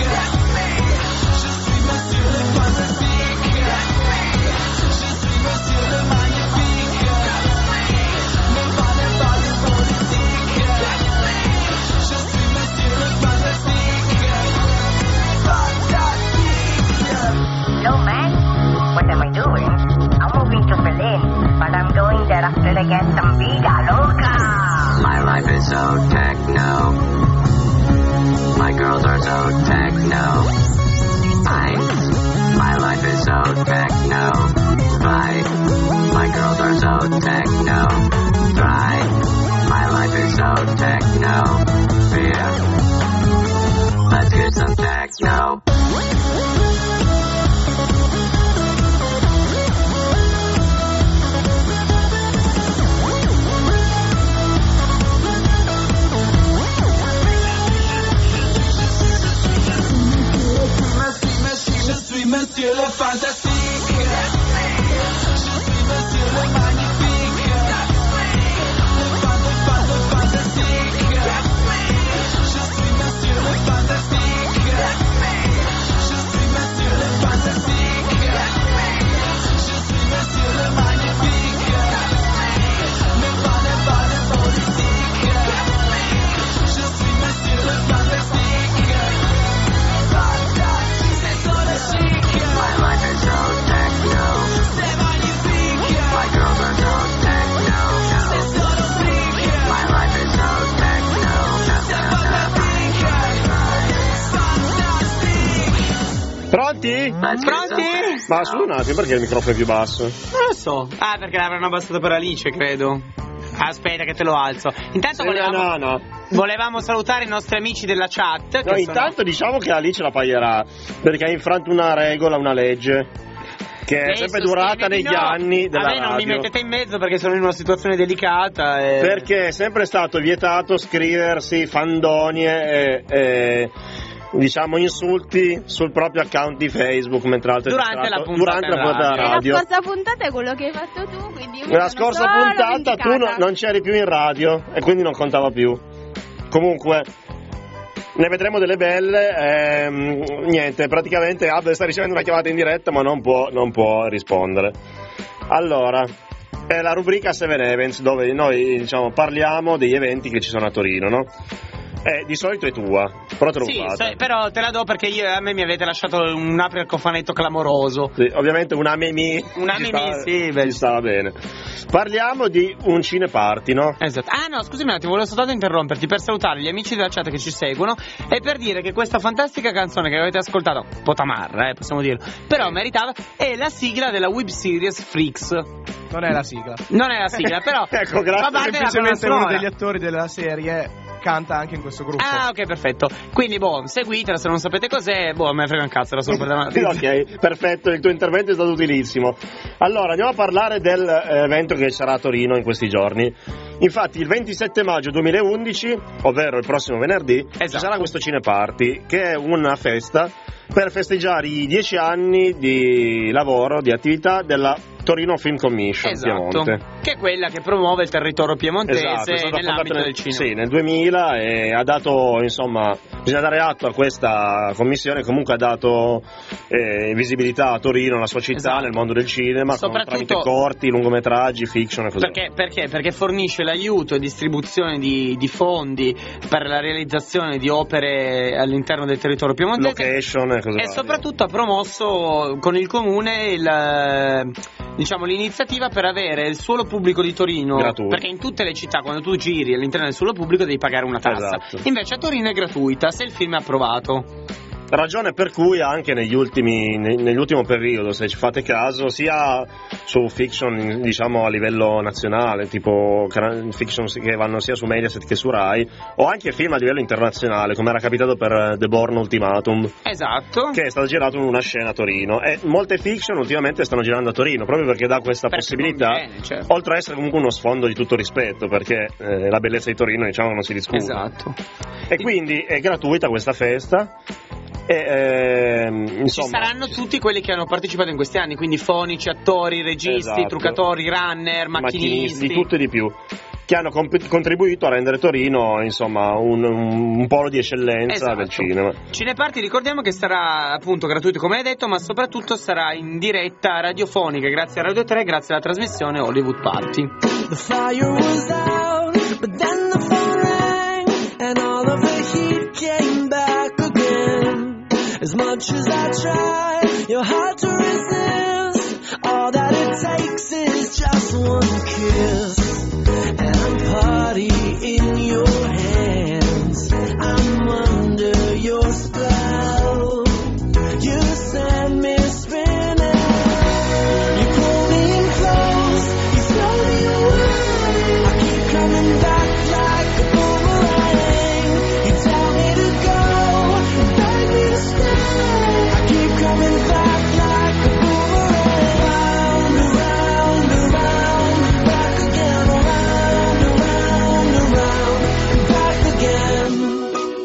Hello, man. What am I doing? I'm moving to Berlin, but I'm going there after I get some vida loca. My life is so techno. My girls are so techno. I, my life is so techno. Fly. My girls are so techno. Try. My life is so techno. Fear. Let's get some techno. Monsieur le fantastique. Je suis monsieur le magnifique. Le fan, le fan, le fantastique. Je suis monsieur le fantastique. Pronti? Pronti? Ma su un attimo, perché il microfono è più basso? Non lo so. Ah, perché l'avranno abbassato per Alice, credo. Aspetta che te lo alzo. Intanto Sì, volevamo, no, no. volevamo salutare i nostri amici della chat. No, che intanto sono... diciamo che Alice la pagherà, perché ha infranto una regola, una legge, che è Adesso sempre durata scriviti, negli no, anni della a me non radio. mi mettete in mezzo perché sono in una situazione delicata. E... Perché è sempre stato vietato scriversi fandonie e, e diciamo insulti sul proprio account di Facebook mentre altro è Durante distratto, la puntata durante la puntata radio. radio. La scorsa puntata è quello che hai fatto tu, quindi io mi Nella sono scorsa solo puntata tu no- vendicata. non c'eri più in radio e quindi non contava più. Comunque ne vedremo delle belle. Ehm, niente, praticamente Abel sta ricevendo una chiamata in diretta ma non può, non può rispondere. Allora, è la rubrica Seven Events dove noi diciamo parliamo degli eventi che ci sono a Torino, no? Eh, di solito è tua, però te l'ho Sì, fatta. so- però te la do perché io, a me mi avete lasciato un apri al cofanetto clamoroso. Sì, ovviamente una memi. Una ci memi, stava- sì, beh. ci stava bene. Parliamo di un cineparty, no? Esatto. Ah no, scusami un attimo, volevo soltanto interromperti per salutare gli amici della chat che ci seguono e per dire che questa fantastica canzone che avete ascoltato, un po' tamarra, eh, possiamo dirlo, però meritava, è la sigla della web series Freaks. Non è la sigla. Non è la sigla, però Ecco, grazie. fa parte della colonna Semplicemente uno sonora. degli attori della serie canta anche in questo gruppo. Ah, ok, perfetto. Quindi, boh, seguitela, se non sapete cos'è, boh, me ne frega un cazzo, era solo per dare una... Ok, perfetto, il tuo intervento è stato utilissimo. Allora, andiamo a parlare dell'evento che sarà a Torino in questi giorni. Infatti, il ventisette maggio duemilaundici, ovvero il prossimo venerdì, ci Esatto. sarà questo cineparty, che è una festa per festeggiare i dieci anni di lavoro, di attività della Torino Film Commission Esatto, Piemonte. che è quella che promuove il territorio piemontese Esatto, è stata nell'ambito fondata nel, del cinema. sì, nel duemila e ha dato, insomma, bisogna dare atto a questa commissione, comunque ha dato eh, visibilità a Torino, la sua città, Esatto. nel mondo del cinema, con, Soprattutto- tramite corti, lungometraggi, fiction e così. Perché, perché? Perché fornisce l'aiuto e distribuzione di, di fondi per la realizzazione di opere all'interno del territorio piemontese Location e così. e soprattutto ha promosso con il comune il, eh, diciamo, l'iniziativa per avere il suolo pubblico di Torino, Gratuito. perché in tutte le città quando tu giri all'interno del suolo pubblico devi pagare una tassa, Esatto. invece a Torino è gratuita se il film è approvato. Ragione per cui anche negli ultimi ne- nell'ultimo periodo, se ci fate caso, sia su fiction diciamo a livello nazionale, tipo cra- fiction che vanno sia su Mediaset che su Rai, o anche film a livello internazionale, come era capitato per eh, The Bourne Ultimatum, Esatto. che è stato girato in una scena a Torino, e molte fiction ultimamente stanno girando a Torino proprio perché dà questa Perché possibilità, conviene, certo. oltre ad essere comunque uno sfondo di tutto rispetto, perché eh, la bellezza di Torino diciamo non si discute. Esatto. E quindi è gratuita questa festa. E, ehm, Ci insomma, saranno tutti quelli che hanno partecipato in questi anni, quindi fonici, attori, registi, Esatto. truccatori, runner, macchinisti. di tutto e di più, che hanno comp- contribuito a rendere Torino insomma un, un, un polo di eccellenza Esatto. del cinema. Cineparty, ricordiamo che sarà appunto gratuito come hai detto, ma soprattutto sarà in diretta radiofonica grazie a Radio tre, grazie alla trasmissione Hollywood Party. The fire was out, but then the phone rang, and all of the heat came back again. As much as I try, you're hard to resist. All that it takes is just one kiss, and I'm party in your hands. I'm under your spell. You send me spinning. You pull me in close. You throw me away. I keep coming back like a boomerang. You tell me to go, you beg me to stay. I keep coming back like a boomerang. Round, around, around, back again. Around, around, around, back again.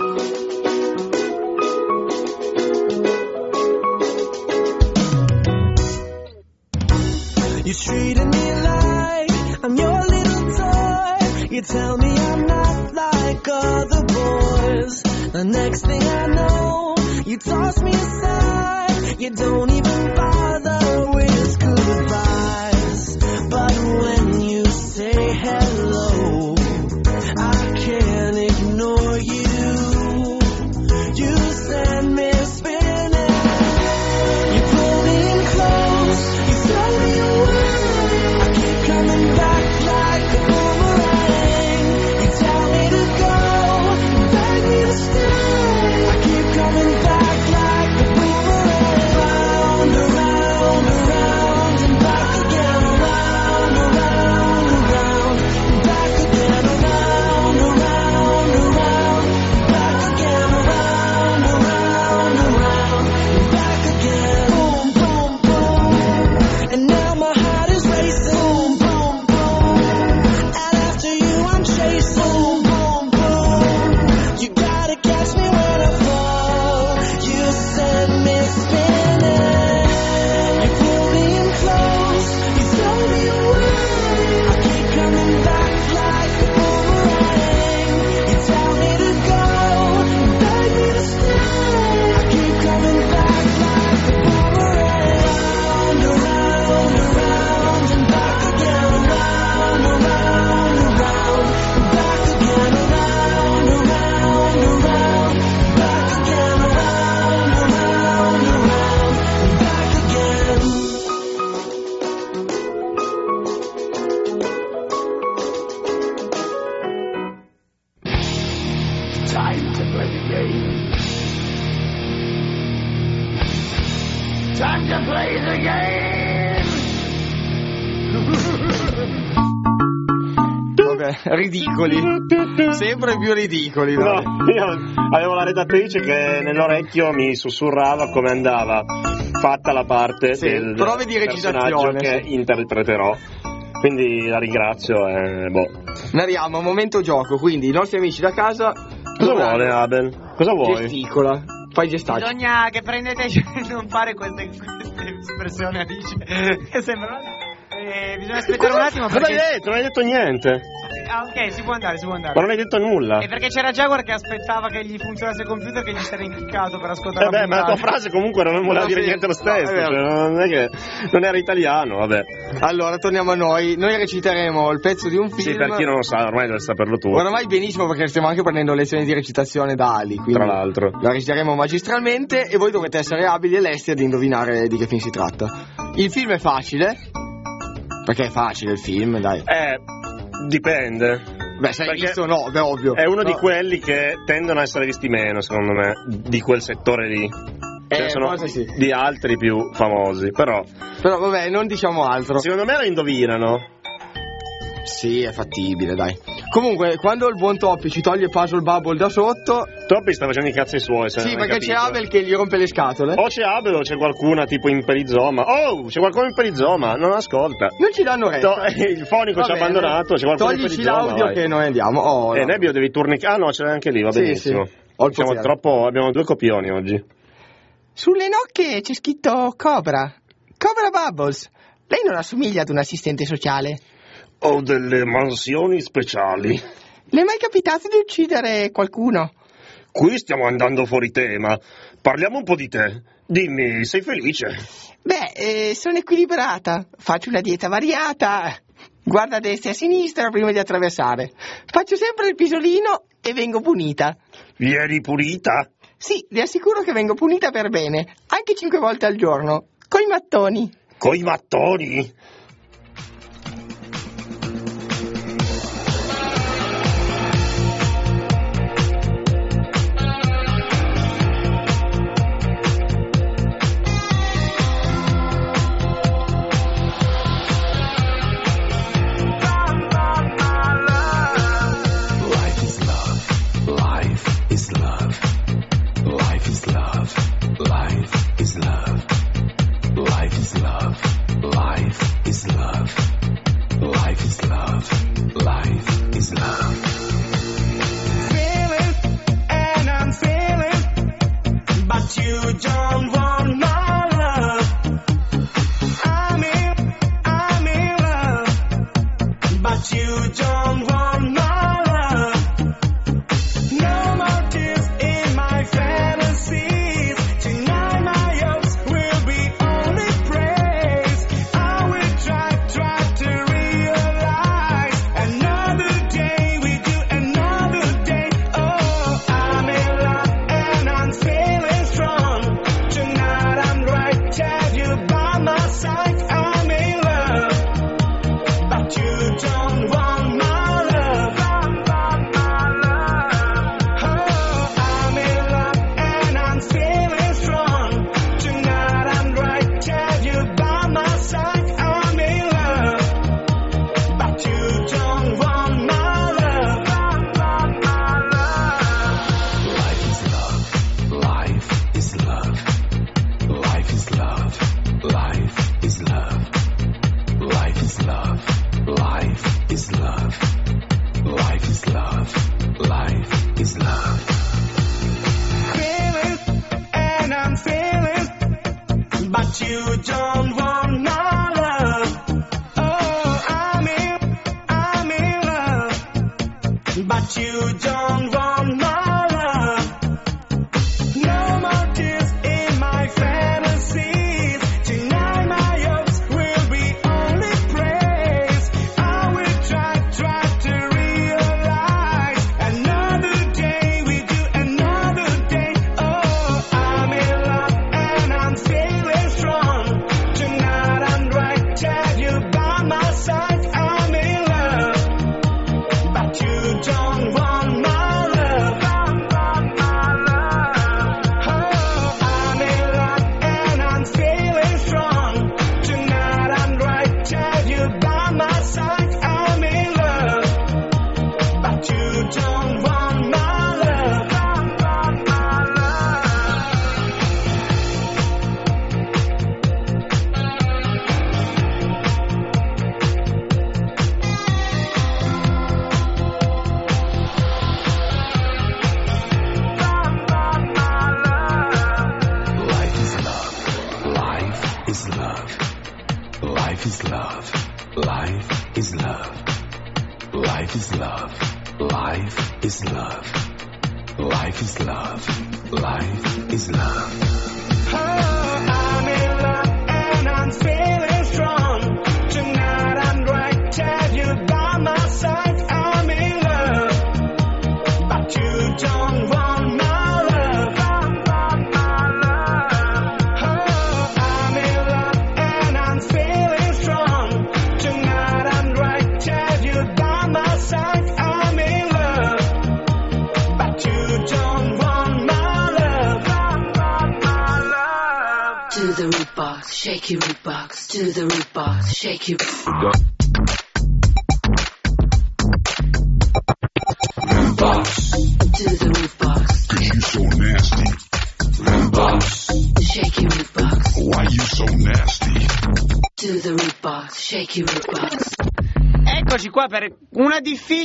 You treating me like I'm your little toy. You tell me I'm not like other boys. The next thing I know, you toss me aside. You don't even bother with goodbyes. But when you say hello, I can't ignore you. You send me spinning. You pull me in close. You throw me away. I keep coming back like a boomerang. You tell me to go, you beg me to stay. I keep coming back like a boomerang. rise again. Vabbè, ridicoli. Sempre più ridicoli. No, dai. io avevo la redattrice che nell'orecchio mi sussurrava come andava fatta la parte Sì, del prove di personaggio recitazione, che sì. interpreterò. Quindi la ringrazio e boh. Andiamo, momento gioco, quindi i nostri amici da casa. Cosa vuole Abel? Cosa vuoi? Gesticola. Fai gestacci. Bisogna che prendete non fare queste, queste espressioni Alice che sembrano. Eh, bisogna aspettare un attimo Cosa perché. hai detto? Non hai detto niente. Ah, ok, si può andare, si può andare. Ma non hai detto nulla. E perché c'era Jaguar che aspettava che gli funzionasse il computer che gli si era incliccato per ascoltare Vabbè, la ma la tua puntata. frase comunque non voleva No, dire sì. niente lo stesso. No, è cioè, vero. non è che non era italiano, vabbè. Allora, torniamo a noi. Noi reciteremo il pezzo di un film. Sì, per chi non lo sa, ormai deve saperlo tu. Oramai benissimo perché stiamo anche prendendo lezioni di recitazione da Ali. Quindi Tra l'altro. la reciteremo magistralmente e voi dovete essere abili e lesti ad indovinare di che film si tratta. Il film è facile. Perché è facile il film, dai. Eh, dipende. Beh, se hai Perché visto no, beh, ovvio. È uno No. di quelli che tendono a essere visti meno, secondo me, di quel settore lì. Cioè, Eh, sono forse sì. di altri più famosi, però Però vabbè, non diciamo altro. secondo me lo indovinano. Sì, è fattibile, dai. Comunque, quando il buon Toppy ci toglie Puzzle Bubble da sotto. Toppy sta facendo i cazzi suoi, se Sì, non hai perché c'è capito. Abel che gli rompe le scatole. O c'è Abel o c'è qualcuna tipo in perizoma. Oh, c'è qualcuno in perizoma, non ascolta. Non ci danno retta. To- il fonico Va ci ha bene. abbandonato, c'è qualcuno in Toglici perizoma. l'audio vai. che noi andiamo. Oh, Eh, no. Nebbio devi turnicare. Ah no, ce l'hai anche lì, va Sì, benissimo. sì. Ho il Siamo potere. troppo, abbiamo due copioni oggi. Sulle nocche c'è scritto Cobra. Cobra Bubbles. Lei non assomiglia ad un assistente sociale. Ho delle mansioni speciali. Le è mai capitato di uccidere qualcuno? Qui stiamo andando fuori tema. Parliamo un po' di te. Dimmi, sei felice? Beh, eh, sono equilibrata. Faccio una dieta variata. Guarda a destra e a sinistra prima di attraversare. Faccio sempre il pisolino e vengo punita. Vieni pulita? Sì, le assicuro che vengo punita per bene. Anche cinque volte al giorno. Coi mattoni. Coi mattoni? But you don't want my is love. Life is love. Life is love. Life is love. Life is love. Life is love. Life is love. Oh, I'm in love and I'm feeling strong. Tonight I'm going to have you by my side. I'm in love, but you don't want my love. Want my love. Oh, I'm in love and I'm feeling strong. Tonight I'm going to have you by my side. I'm in love, but you don't want my love. Want my love. To the root box, shake your root box. To the root box, shake your root box. To the root box. Cause you so nasty. Root box. Shake your root box. Why you so nasty? To the root box, shake your root box. Eccoci qua per una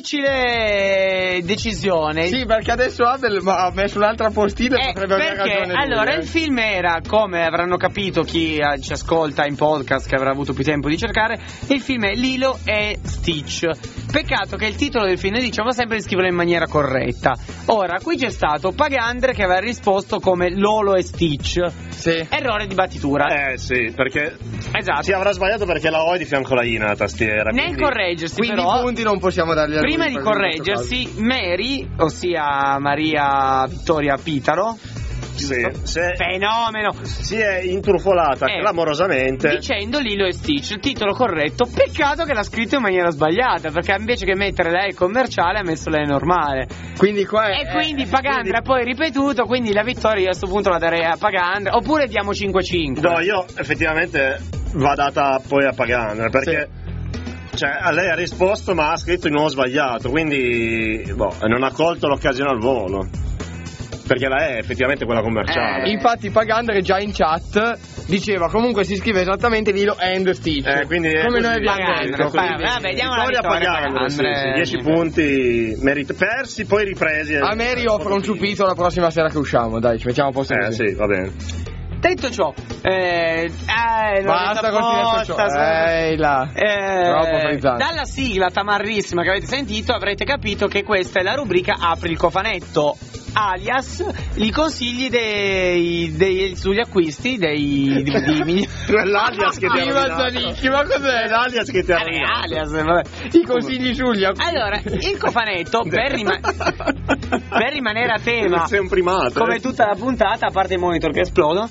difficile decisione. Sì, perché adesso Abel ha messo un'altra postilla e eh, potrebbe aver perché, ragione. allora, lui, eh. il film era, come avranno capito chi eh, ci ascolta in podcast, che avrà avuto più tempo di cercare, il film è Lilo e Stitch. Peccato che il titolo del film diciamo sempre di scriverlo in maniera corretta. Ora, qui c'è stato Pagandre che aveva risposto come Lolo e Stitch. Sì. Errore di battitura. Eh sì, perché esatto. si avrà sbagliato perché la O è di fianco alla I nella tastiera. Nel quindi... correggersi Quindi però, i punti non possiamo darli a lui. prima di correggersi, Mary, ossia Maria Vittoria Pitaro, sì, se fenomeno, si è intrufolata eh, clamorosamente dicendo Lilo e Stitch, il titolo corretto. Peccato che l'ha scritto in maniera sbagliata, perché invece che mettere lei commerciale ha messo lei normale. Quindi qua è, e quindi eh, Pagandra ha poi ripetuto, quindi la vittoria io a questo punto la darei a Pagandra, oppure diamo cinque cinque. no, io effettivamente va data poi a Pagandra perché sì. Cioè, a lei ha risposto ma ha scritto di nuovo sbagliato, quindi boh, non ha colto l'occasione al volo. Perché la è effettivamente quella commerciale. Eh, infatti Pagandre già in chat diceva comunque si scrive esattamente Lilo and Stitch. Eh, quindi come noi abbiamo Pagandre, detto. Pagandre. Vabbè, diamo la vittoria a Pagandre, sì, sì, dieci punti merit- persi, poi ripresi. A Mary offro un ciupito la prossima sera che usciamo, dai, ci mettiamo a posto Eh così. sì, va bene. Detto ciò, eh, eh, basta con questo ciò. Ehi là. Eh, Troppo frizzante. dalla sigla tamarrissima che avete sentito avrete capito che questa è la rubrica Apri il cofanetto, alias i consigli dei, dei, sugli acquisti dei D V D. Quell'alias che ti ha ma rovinato. ma cos'è? L'alias che ti ha Eh, rovinato. alias, vabbè. I consigli sugli acquisti. Allora, il cofanetto per, rima- per rimanere a tema, sei un primato, come eh. tutta la puntata, a parte i monitor che esplodono,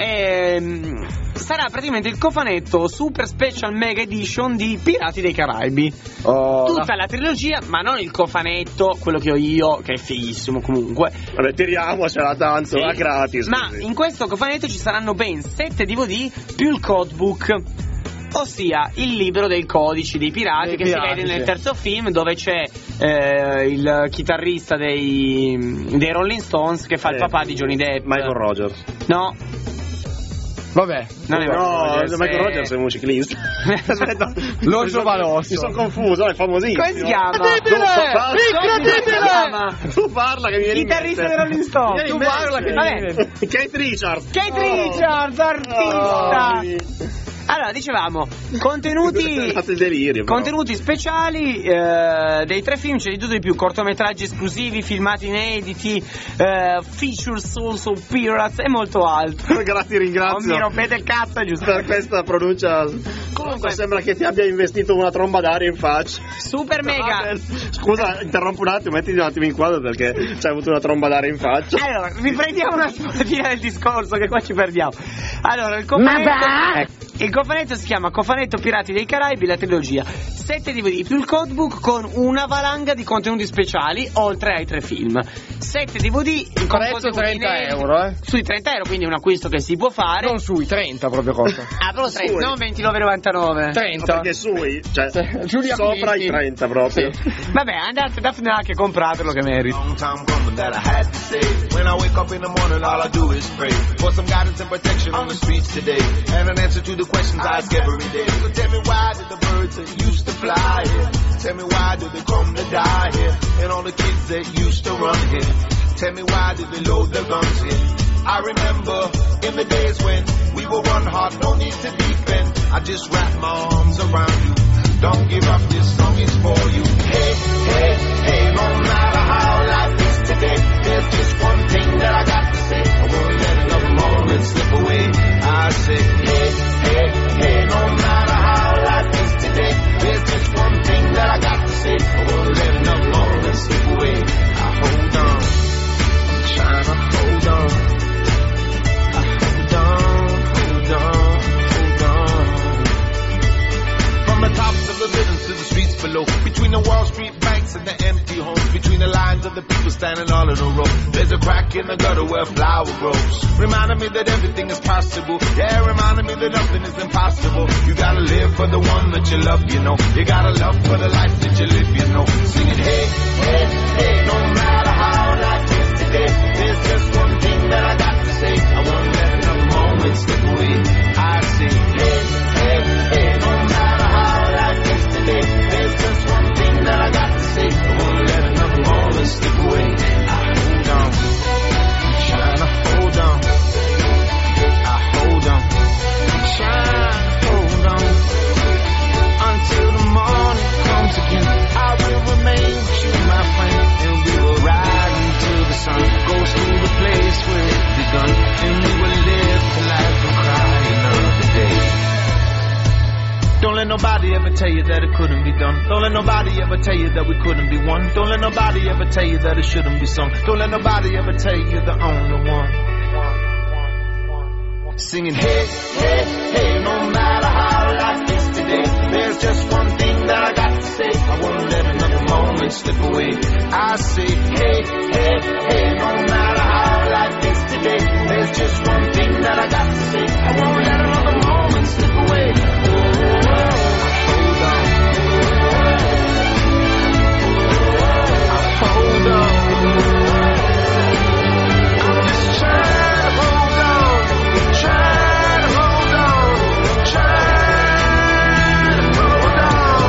ehm, sarà praticamente il cofanetto Super Special Mega Edition di Pirati dei Caraibi. Oh, Tutta la trilogia, ma non il cofanetto, quello che ho io, che è fighissimo comunque. Vabbè, tiriamocela tanto, Sì. a gratis. Ma così. in questo cofanetto ci saranno ben sette D V D più il codebook, ossia il libro dei codici dei pirati, Dei che pirati, si vede nel sì. terzo film, dove c'è eh, il chitarrista dei, dei Rolling Stones che fa il Eh, papà di Johnny Depp. Michael Rogers. No, Vabbè. non è No, Rogers, Michael è- Rogers è un ciclista. Aspetta, L'orso Valosso. Mi sono confuso, è famosissimo. Come si chiama? Incredibile! Non so far- Come si chiama? Tu parla che mi viene in Chitarrista dei mente. Rolling Stones. Mi viene in Tu parla mente. che Vabbè. mi viene. Kate Richards. Kate Oh. Richards, artista. Oh, Allora, dicevamo, contenuti Fatto il delirio. però. contenuti speciali eh, dei tre film, c'è di tutto di più, cortometraggi esclusivi, filmati inediti, eh, features also pirates e molto altro. Grazie, ringrazio. Non mi rompete il cazzo, giusto? Per questa pronuncia. Comunque, Sembra che ti abbia investito una tromba d'aria in faccia. super mega. Scusa, interrompo un attimo, mettiti un attimo in quadro perché ci hai avuto una tromba d'aria in faccia. Allora, riprendiamo un attimo la fine del discorso, che qua ci perdiamo. Allora, il cofanetto, il cofanetto si chiama Cofanetto Pirati dei Caraibi, la trilogia. sette D V D più il codebook con una valanga di contenuti speciali, oltre ai tre film. sette D V D, il Prezzo trenta euro, eh. Sui trenta euro, quindi un acquisto che si può fare. Non sui trenta proprio costa. Ah, però trenta, Sui. non ventinove e novantanove. trenta. Perché sui, cioè, Giù gli sopra acquisti. i trenta proprio. Sì. Vabbè, andate da FNAC e compratelo che merita. Long time coming that I had to say. When I wake up in the morning, all I do is pray for some guidance and protection on the streets today, and an answer to the questions I ask every day. So tell me, why did the birds that used to fly here? Tell me, why did they come to die here? And all the kids that used to run here. Tell me, why did they load their guns here? I remember in the days when we were one heart, no need to defend. I just wrap my arms around you. Don't give up, this song is for you. Hey, hey, hey, no matter how life is today, there's just one thing that I got to say. I won't let another moment slip away. I say, hey, hey, hey, no matter how life is today, there's just one thing that I got to say. I won't let another moment slip away. I hold on, I'm trying to hold on. I hold on, hold on, hold on. From the tops of the buildings to the streets below, between the Wall Street banks and the empty homes, between the lines of the people standing all in a row, there's a crack in the gutter where a flower grows, reminding me that everything is possible. Yeah, reminding me that nothing is impossible. You gotta live for the one that you love, you know. You gotta love for the life that you live, you know. Singing, hey, hey, hey, no matter how life is today, there's just one thing that I got to say. I won't let another moment slip away. I say, hey, hey, hey, no matter how life is today, there's just one thing that I got to say. I won't let another moment slip away. I hold on, I'm trying to hold on. I hold on, I'm trying to hold on until the morning comes again. I will remain with you, my friend, and we will ride until the sun goes through the place where it begun, and we will live till life will cry another day. Don't let nobody ever tell you that it couldn't be done. Don't let nobody ever tell you that we couldn't be one. Don't let nobody ever tell you that it shouldn't be sung. Don't let nobody ever tell you you're the only one. Singing, hey, hey, hey, no matter how life is today, there's just one thing that I got to say. I won't let another moment slip away. I say, hey, hey, hey, no matter how life is today, there's just one thing that I got to say. I won't let another moment slip away. Oh, hold on. Hold on. I'm just trying to hold on. Trying to hold on. Trying to hold on.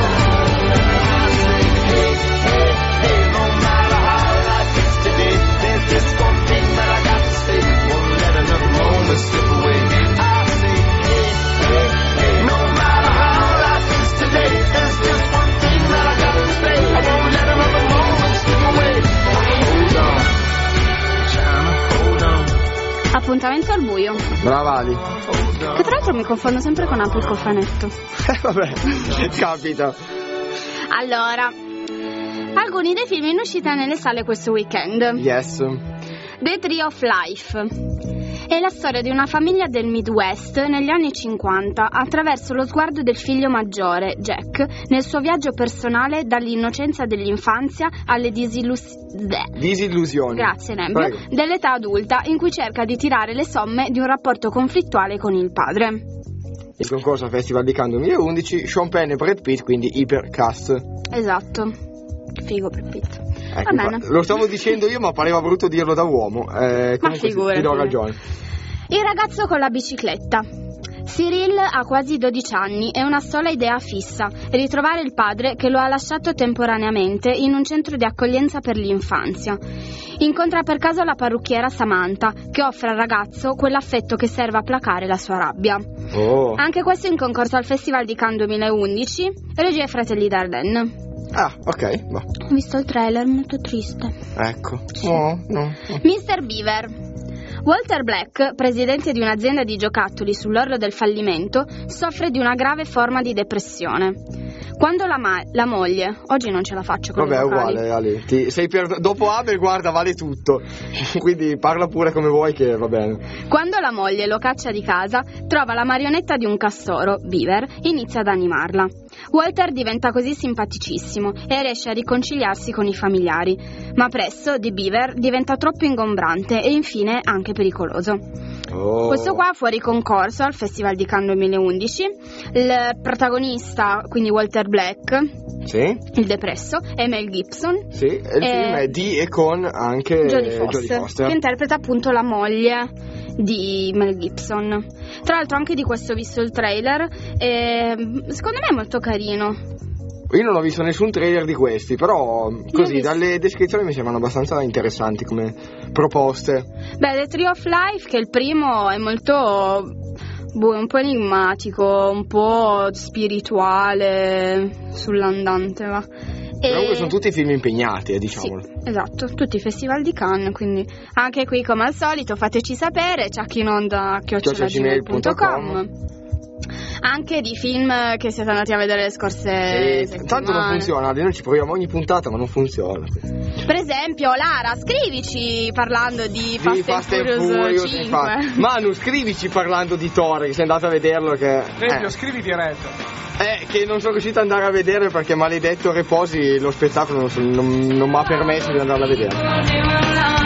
Hey, hey, hey, no matter how life is today, there's just one thing that I got to say. Won't let another moment slip away. I say, hey, hey, hey, no matter how life is today, there's just one thing that I got to say. I won't let another moment slip away. Hold on. Trying to hold on. Appuntamento al buio. Brava Ali. Che tra l'altro mi confondo sempre con Apple Cofanetto. Eh vabbè, capita. Allora, alcuni dei film in uscita nelle sale questo weekend. Yes. The Tree of Life è la storia di una famiglia del Midwest negli anni cinquanta attraverso lo sguardo del figlio maggiore, Jack, nel suo viaggio personale dall'innocenza dell'infanzia alle disillus- disillusioni. Grazie, Nembio, dell'età adulta, in cui cerca di tirare le somme di un rapporto conflittuale con il padre. Il concorso al Festival di Cannes duemilaundici, Sean Penn e Brad Pitt, quindi ipercast. Esatto. Figo Brad Pitt. Ecco, Va bene. Lo stavo dicendo io, ma pareva brutto dirlo da uomo. Eh, Ma comunque figurati. ti do ragione. Il ragazzo con la bicicletta. Cyril ha quasi dodici anni e una sola idea fissa: ritrovare il padre che lo ha lasciato temporaneamente in un centro di accoglienza per l'infanzia. Incontra per caso la parrucchiera Samantha, che offre al ragazzo quell'affetto che serve a placare la sua rabbia. Oh. Anche questo in concorso al Festival di Cannes duemilaundici, regia ai Fratelli Dardenne. Ah, ok, va. Ho visto il trailer, molto triste. Ecco. No, no. mister Beaver. Walter Black, presidente di un'azienda di giocattoli sull'orlo del fallimento, soffre di una grave forma di depressione. Quando la, ma- la moglie, oggi non ce la faccio con Vabbè, le è vocali. uguale, Ali. Ti, sei per... Dopo Abel, guarda, vale tutto. Quindi parla pure come vuoi che va bene. Quando la moglie lo caccia di casa, trova la marionetta di un castoro, Beaver, e inizia ad animarla. Walter diventa così simpaticissimo e riesce a riconciliarsi con i familiari, ma presto di Beaver diventa troppo ingombrante e infine anche pericoloso. Oh. Questo qua fuori concorso al Festival di Cannes duemilaundici. Il protagonista, quindi Walter Black, Sì. il depresso, è Mel Gibson. Sì, e il film è di e con anche Jodie Foster, Jodie Foster. che interpreta appunto la moglie di Mel Gibson. Tra l'altro anche di questo ho visto il trailer e secondo me è molto carino. Io non ho visto nessun trailer di questi, però ho così visto. dalle descrizioni mi sembrano abbastanza interessanti come proposte. Beh, The Tree of Life, che è il primo, è molto boh, un po' enigmatico, un po' spirituale, sull'andante, va. E... Comunque sono tutti film impegnati, eh, diciamolo. Sì, esatto, tutti i festival di Cannes, quindi anche qui come al solito fateci sapere, ciachinonda chiocciola gmail punto com. Anche di film che siete andati a vedere le scorse sì, settimane. Tanto non funziona, noi ci proviamo ogni puntata ma non funziona. Per esempio, Lara, scrivici parlando di Fast, di Fast and Furious, Furious cinque. Infatti. Manu, scrivici parlando di Thor, che sei andato a vederlo che... Esempio, eh. scrivi diretto. Eh, che non sono riuscito ad andare a vedere perché maledetto Reposi lo spettacolo non, non, non mi ha permesso di andarlo a vedere.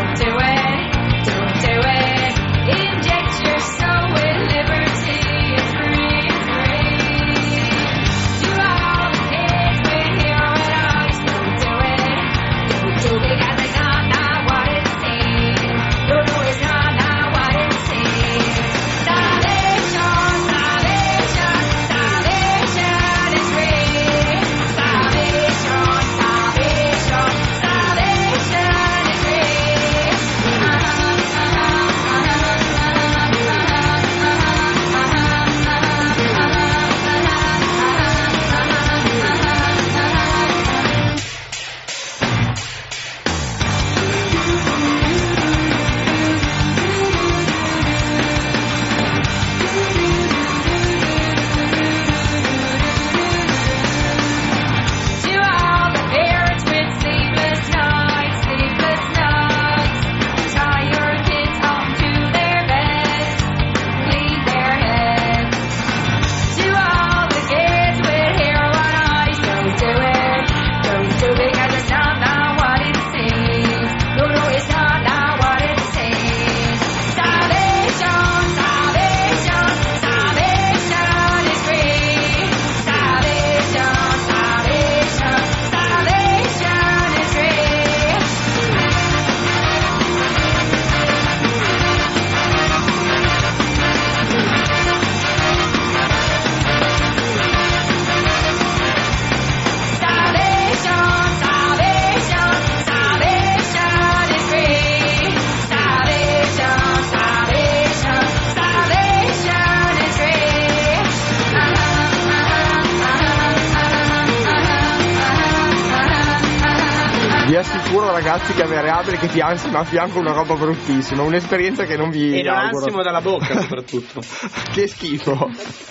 Vi assicuro ragazzi che avere Abel che ti ansima a fianco una roba bruttissima, un'esperienza che non vi e non auguro. ansimo dalla bocca soprattutto. Che schifo.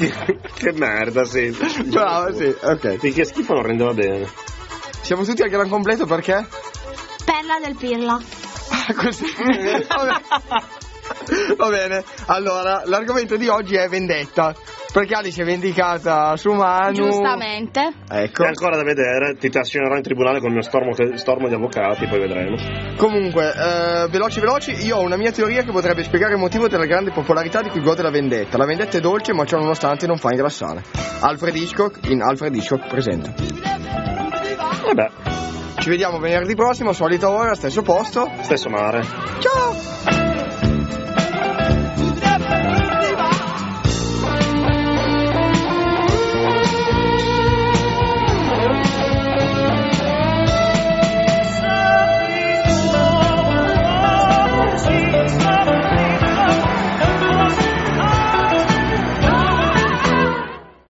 Che merda, sì. Bravo, sì, ok. Finché schifo non rendeva bene. Siamo tutti al gran completo perché? Perla del Pirla. Così. Va bene, allora l'argomento di oggi è vendetta. Perché Ali si è vendicata su Manu. Giustamente. Ecco. È ancora da vedere, ti trascinerò in tribunale con il mio stormo, stormo di avvocati, poi vedremo. Comunque, eh, veloci veloci, io ho una mia teoria che potrebbe spiegare il motivo della grande popolarità di cui gode la vendetta. La vendetta è dolce, ma ciò nonostante non fa ingrassare. Alfred Hitchcock in Alfred Hitchcock presenta. Vabbè. Ci vediamo venerdì prossimo, solita ora, stesso posto. Stesso mare. Ciao!